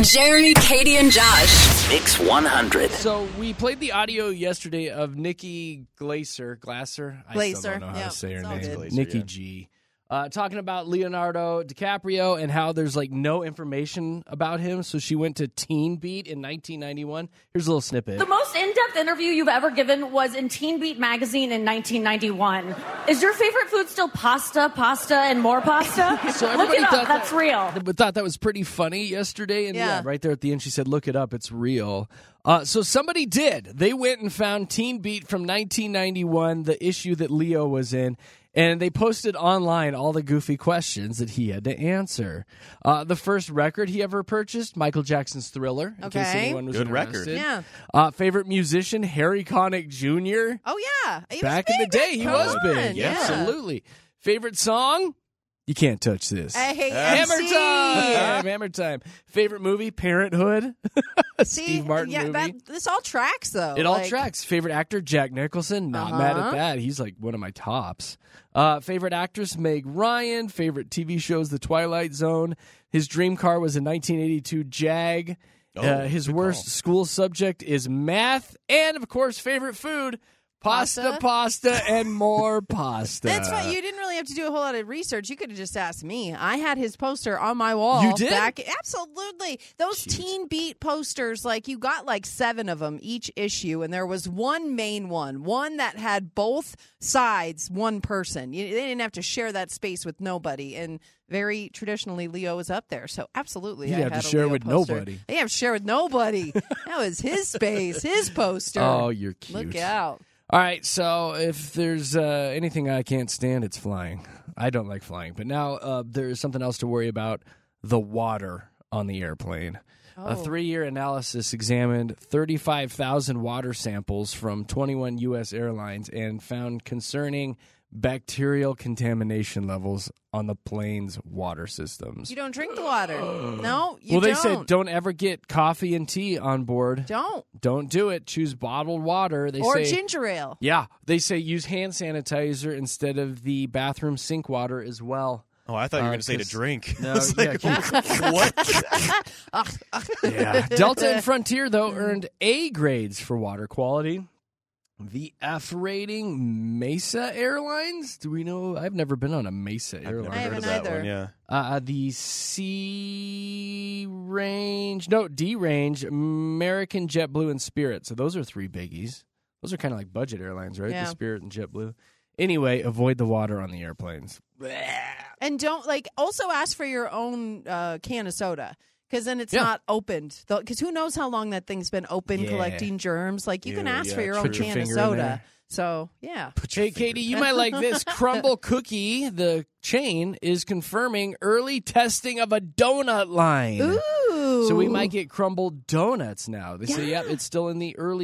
Jeremy, Katie, and Josh. Mix 100. So we played the audio yesterday of Nikki Glaser. I still don't know how to say her name. Glaser, Nikki yeah. G. Talking about Leonardo DiCaprio and how there's no information about him. So she went to Teen Beat in 1991. Here's a little snippet. The most in-depth interview you've ever given was in Teen Beat magazine in 1991. Is your favorite food still pasta, and more pasta? So Look everybody it up. thought That's real. But thought that was pretty funny yesterday. And yeah, right there at the end, she said, look it up. It's real. So somebody did. They went and found Teen Beat from 1991, the issue that Leo was in. And they posted online all the goofy questions that he had to answer. The first record he ever purchased, Michael Jackson's Thriller, in case anyone was Good interested. record. Yeah. Favorite musician, Harry Connick Jr. Oh, yeah. He was Back in the big. day, he Come was on. big. Yeah. Absolutely. Favorite song? You can't touch this. Hey, Hammer MC. time! Hammer time. Favorite movie? Parenthood. See, Steve Martin movie. This all tracks, though. It all tracks. Favorite actor? Jack Nicholson. Not mad at that. He's one of my tops. Favorite actress? Meg Ryan. Favorite TV shows? The Twilight Zone. His dream car was a 1982 Jag. His worst school subject is math. And, of course, favorite food? Pasta, and more pasta. That's fine. You didn't really have to do a whole lot of research. You could have just asked me. I had his poster on my wall. You did? Absolutely. Those Teen Beat posters, you got 7 of them each issue, and there was one main one that had both sides, one person. They didn't have to share that space with nobody, and very traditionally, Leo was up there. So absolutely, You I have had to a share Leo with poster. nobody. They have to share with nobody. That was his space, his poster. Oh, you're cute. Look out. All right, so if there's anything I can't stand, it's flying. I don't like flying. But now there's something else to worry about, the water on the airplane. A 3-year analysis examined 35,000 water samples from 21 U.S. airlines and found concerning bacterial contamination levels on the plane's water systems. You don't drink the water. No, you Well, they don't. said don't ever get coffee and tea on board. Don't do it. Choose bottled water. Or ginger ale. Yeah, they say use hand sanitizer instead of the bathroom sink water as well. Oh, I thought you were going to say to drink. No, what? Yeah. Delta and Frontier, though, earned A grades for water quality. The F rating, Mesa Airlines. Do we know? I've never been on a Mesa airline. I haven't either. Yeah. The C range, no, D range, American, JetBlue, and Spirit. So those are 3 biggies. Those are kind of like budget airlines, right? Yeah. The Spirit and JetBlue. Anyway, avoid the water on the airplanes. And don't, also ask for your own can of soda. Because then it's not opened. Because who knows how long that thing's been open collecting germs. You can ask for your own can of soda. So, yeah. Hey, Katie, you might like this. Crumble Cookie, the chain, is confirming early testing of a donut line. Ooh. So we might get crumbled donuts now. They say, yep, it's still in the early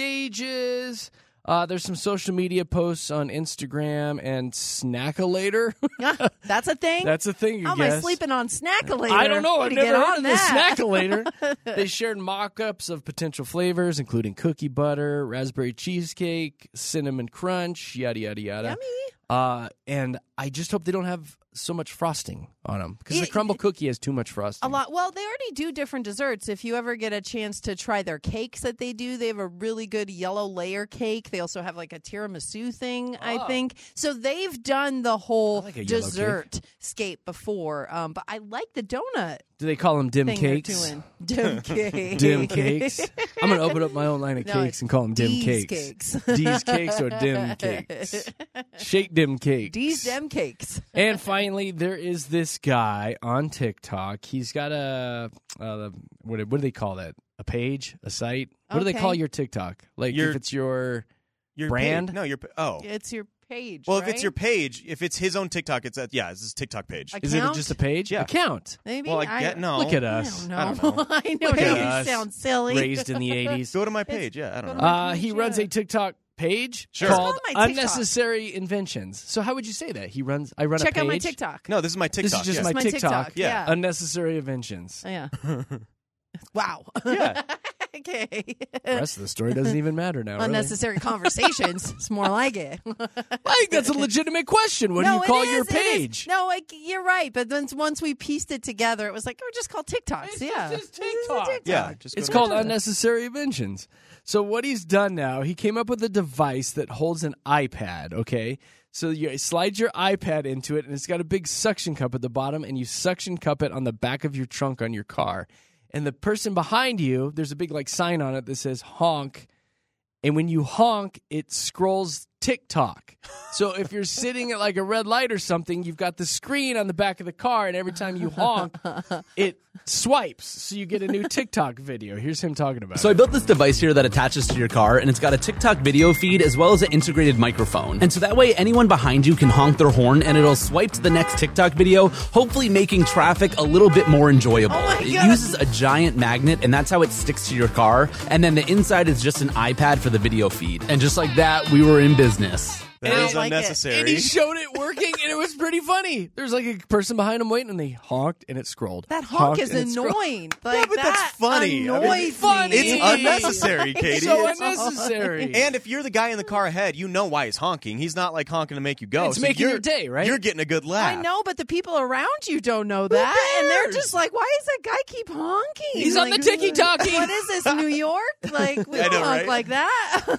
stages. There's some social media posts on Instagram and Snackalator. That's a thing? That's a thing, How am I sleeping on Snackalator? I don't know. I've never heard of the that. Snackalator. They shared mock-ups of potential flavors, including cookie butter, raspberry cheesecake, cinnamon crunch, yada, yada, yada. Yummy. And I just hope they don't have so much frosting on them, because the crumble cookie has too much frosting. A lot. Well, they already do different desserts. If you ever get a chance to try their cakes that they do, they have a really good yellow layer cake. They also have a tiramisu thing, I think. So they've done the whole dessert scape before. But I like the donut. Do they call them dim thing cakes? Dim cakes. Dim cakes. I'm going to open up my own line of cakes and call them dim D's cakes. D's cakes or dim cakes. Shake dim cakes. D's dim cakes. And finally, there is this guy on TikTok. He's got a what do they call that? A page? A site? What do they call your TikTok? If it's your brand? No, It's your page. Well, right? if it's your page, if it's his own TikTok, it's his TikTok page. Account? Is it just a page? Yeah. Account. Maybe. Well, no. Look at us. I don't know. I know Look at you us. sound silly. Raised in the 80s. Go to my page. I don't know. He runs a TikTok page Sure. called It's called my TikTok. Unnecessary Inventions. So how would you say that? I run a page. Check out my TikTok. No, this is my TikTok. This is just yeah. my my TikTok. TikTok, yeah. Unnecessary Inventions. Yeah. Wow. Yeah. Okay. The rest of the story doesn't even matter now. Really. Unnecessary conversations. It's more like it. I think that's a legitimate question. What do you call your page? No, you're right. But then once we pieced it together, it was like, just call TikToks. It's yeah. just TikTok. Yeah, just It's go called to- unnecessary inventions. So what he's done now, he came up with a device that holds an iPad, okay? So you slide your iPad into it, and it's got a big suction cup at the bottom, and you suction cup it on the back of your trunk on your car. And the person behind you, there's a big sign on it that says honk. And when you honk, it scrolls TikTok. So if you're sitting at a red light or something, you've got the screen on the back of the car, and every time you honk, it swipes. So you get a new TikTok video. Here's him talking about So it. I built this device here that attaches to your car, and it's got a TikTok video feed as well as an integrated microphone. And so that way anyone behind you can honk their horn and it'll swipe to the next TikTok video, hopefully making traffic a little bit more enjoyable. It uses a giant magnet, and that's how it sticks to your car. And then the inside is just an iPad for the video feed. And just like that, we were in business. That is like it. unnecessary. And he showed it working, and it was pretty funny. There's a person behind him waiting, and they honked, and it scrolled. That honk Honked, is and it scrolled. annoying. Yeah, but that's funny. I mean, Annoys funny. me. It's unnecessary, Katie. So It's- unnecessary. And if you're the guy in the car ahead, you know why he's honking. He's not honking to make you go. It's So making you're- your day, right? You're getting a good laugh. I know, but the people around you don't know that, and they're cares? just like, "Why does that guy keep honking? He's on the ticky-tacky." What is this, New York? Like we I don't know, honk right? like that."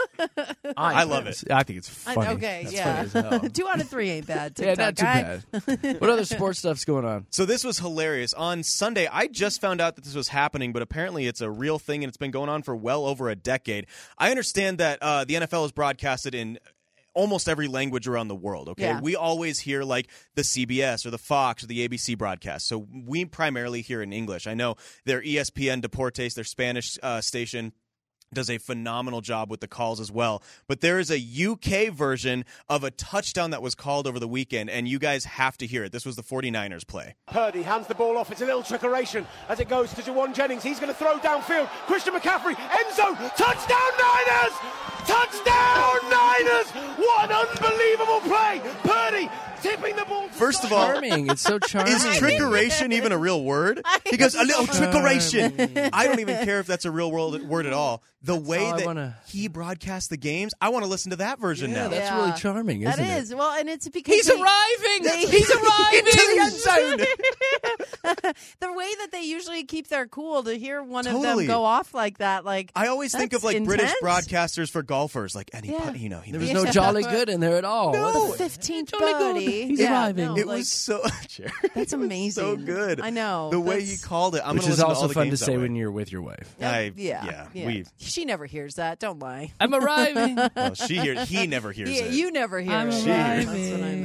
I love it. I think it's funny. Okay, That's yeah. funny as hell. 2 out of 3 ain't bad. Yeah, TikTok not too guy. bad. What other sports stuff's going on? So this was hilarious. On Sunday, I just found out that this was happening, but apparently it's a real thing, and it's been going on for well over a decade. I understand that the NFL is broadcasted in almost every language around the world, okay? Yeah. We always hear the CBS or the Fox or the ABC broadcast, so we primarily hear in English. I know their ESPN Deportes, their Spanish station, does a phenomenal job with the calls as well. But there is a UK version of a touchdown that was called over the weekend, and you guys have to hear it. This was the 49ers play. Purdy hands the ball off. It's a little trickeration as it goes to Jawan Jennings. He's going to throw downfield. Christian McCaffrey, end zone, touchdown Niners! Touchdown Niners! What an unbelievable play! Purdy tipping the ball. First of all, Charming. It's so charming. is trickeration even a real word? He goes, a little trickeration. I don't even care if that's a real word at all. The way how I that wanna- he broadcasts the games, I want to listen to that version Yeah, now. that's really charming, isn't That it? is. Well, and it's because He's arriving! He's arriving! Into the end zone. the way that they usually keep their cool to hear one of Totally. them go off like that, I always think of that's British intense. broadcasters for golfers, any Yeah. putt, he There was knows. no jolly good in there at all. No. What the 15th Jolly good. birdie. He's Yeah, arriving. no, It like, was so that's amazing. so good. I know. the way he That's- called it. I'm Which gonna is listen to also all the fun to games that say way. when you're with your wife. Yeah. we. She never hears that. Don't lie. I'm arriving. Well, he never hears Yeah, it. you never hear I'm it. She Yeah, hears that's what I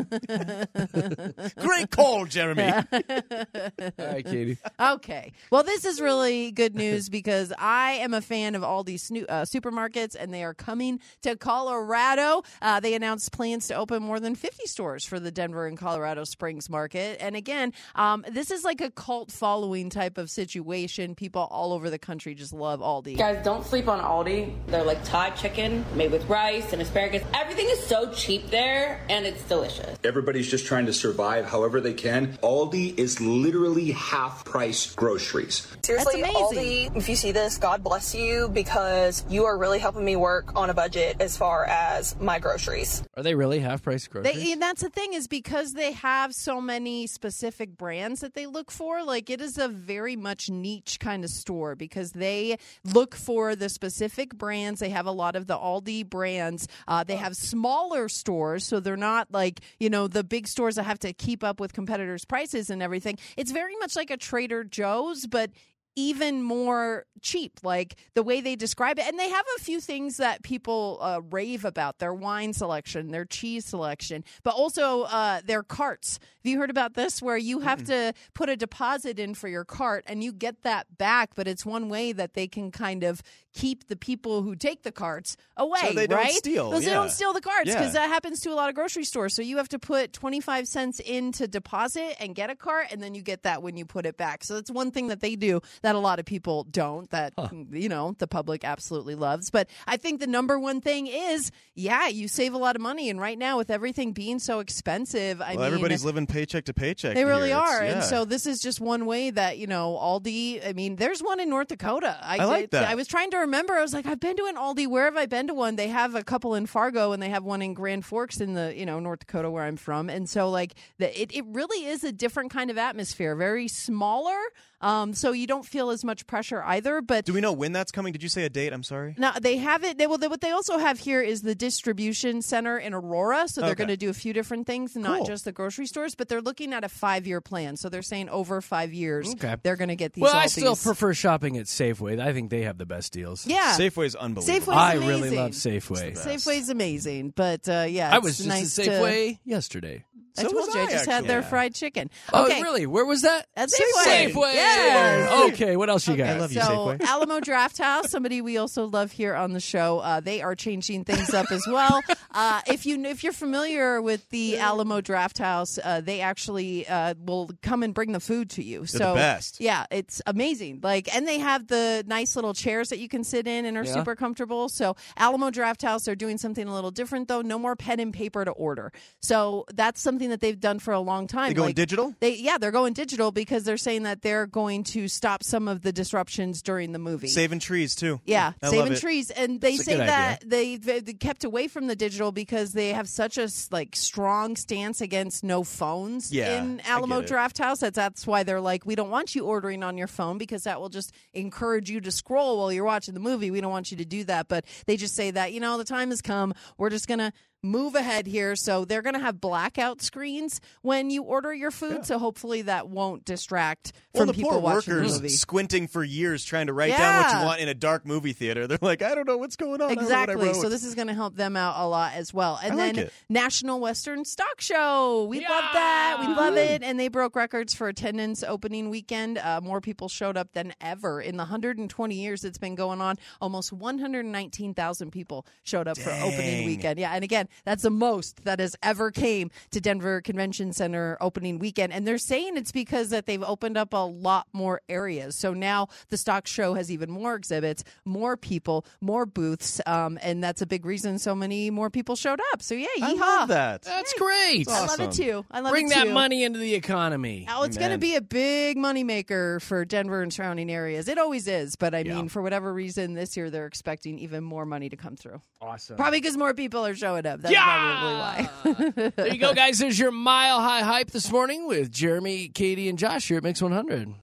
meant. Great call, Jeremy. All right, Katie. Okay. Well, this is really good news because I am a fan of all these supermarkets, and they are coming to Colorado. They announced plans to open more than 50 stores for the Denver and Colorado Springs market. And again, this is like a cult following type of situation. People all over the country just love Aldi. Guys, don't sleep on Aldi. They're like Thai chicken made with rice and asparagus. Everything is so cheap there, and it's delicious. Everybody's just trying to survive however they can. Aldi is literally half-price groceries. Seriously, That's amazing. Aldi, if you see this, God bless you, because you are really helping me work on a budget as far as my groceries. Are they really half-price groceries? And that's the thing, is because they have so many specific brands that they look for. Like, it is a very much niche kind of store because they look for the specific brands. They have a lot of the Aldi brands. They have smaller stores, so they're not like, the big stores that have to keep up with competitors' prices and everything. It's very much like a Trader Joe's, but even more cheap, like the way they describe it. And they have a few things that people rave about: their wine selection, their cheese selection, but also their carts. Have you heard about this, where you have to put a deposit in for your cart and you get that back, but it's one way that they can kind of keep the people who take the carts away, So they don't right? steal, Because they yeah. don't steal the carts, because Yeah. that happens to a lot of grocery stores. So you have to put 25 cents in to deposit and get a cart, and then you get that when you put it back. So that's one thing that they do that a lot of people don't, that, the public absolutely loves. But I think the number one thing is, you save a lot of money. And right now, with everything being so expensive, I mean, everybody's living paycheck to paycheck. They really here. are. And so this is just one way that, Aldi, I mean, there's one in North Dakota. I like that. I was trying to remember. I was like, I've been to an Aldi. Where have I been to one? They have a couple in Fargo, and they have one in Grand Forks in the, North Dakota where I'm from. And so, it really is a different kind of atmosphere, very smaller. So you don't feel as much pressure either. But do we know when that's coming? Did you say a date? I'm sorry. No, they have it. What they also have here is the distribution center in Aurora. So they're going to do a few different things, not just the grocery stores, but they're looking at a 5-year plan. So they're saying over 5 years, they're going to get these. Well, I Aldis. still prefer shopping at Safeway. I think they have the best deals. Yeah, Safeway's unbelievable. Safeway's I amazing. really love Safeway. Safeway's amazing, but I was just nice at Safeway yesterday. I told you, I just had their fried chicken. Oh, Okay. really? Where was that? At Safeway. Safeway. Yes. Okay, what else you got? I love you, So Safeway. Alamo Draft House, somebody we also love here on the show. They are changing things up as well. If you're familiar with the Alamo Draft House, they actually will come and bring the food to you. They're the best. Yeah, it's amazing. And they have the nice little chairs that you can sit in and are super comfortable. So Alamo Draft House, they're doing something a little different though. No more pen and paper to order. So that's something that they've done for a long time. They going digital? They're going digital because they're saying that they're going to stop some of the disruptions during the movie. Saving trees too. Yeah, I saving love it. trees, and they It's a say good that they kept away from the digital because they have such a strong stance against no phones in Alamo Draft House. That's why they're like, we don't want you ordering on your phone because that will just encourage you to scroll while you're watching the movie. We don't want you to do that, but they just say that the time has come. We're just gonna move ahead here. So they're going to have blackout screens when you order your food. So hopefully that won't distract from the people poor watching the workers movie. squinting for years trying to write down what you want in a dark movie theater. They're like, I don't know what's going on. Exactly. So this is going to help them out a lot as well. And then National Western Stock Show. We love that. We love it. And they broke records for attendance opening weekend. More people showed up than ever. In the 120 years it's been going on, almost 119,000 people showed up for opening weekend. Yeah. And again, that's the most that has ever came to Denver Convention Center opening weekend. And they're saying it's because that they've opened up a lot more areas. So now the stock show has even more exhibits, more people, more booths. And that's a big reason so many more people showed up. So yeah, yeehaw. I love that. That's great. I love it too. Bring that money into the economy. Oh, it's going to be a big moneymaker for Denver and surrounding areas. It always is. But I mean, for whatever reason, this year they're expecting even more money to come through. Awesome. Probably because more people are showing up. That's probably why. There you go, guys. There's your Mile High Hype this morning with Jeremy, Katie, and Josh here at Mix 100.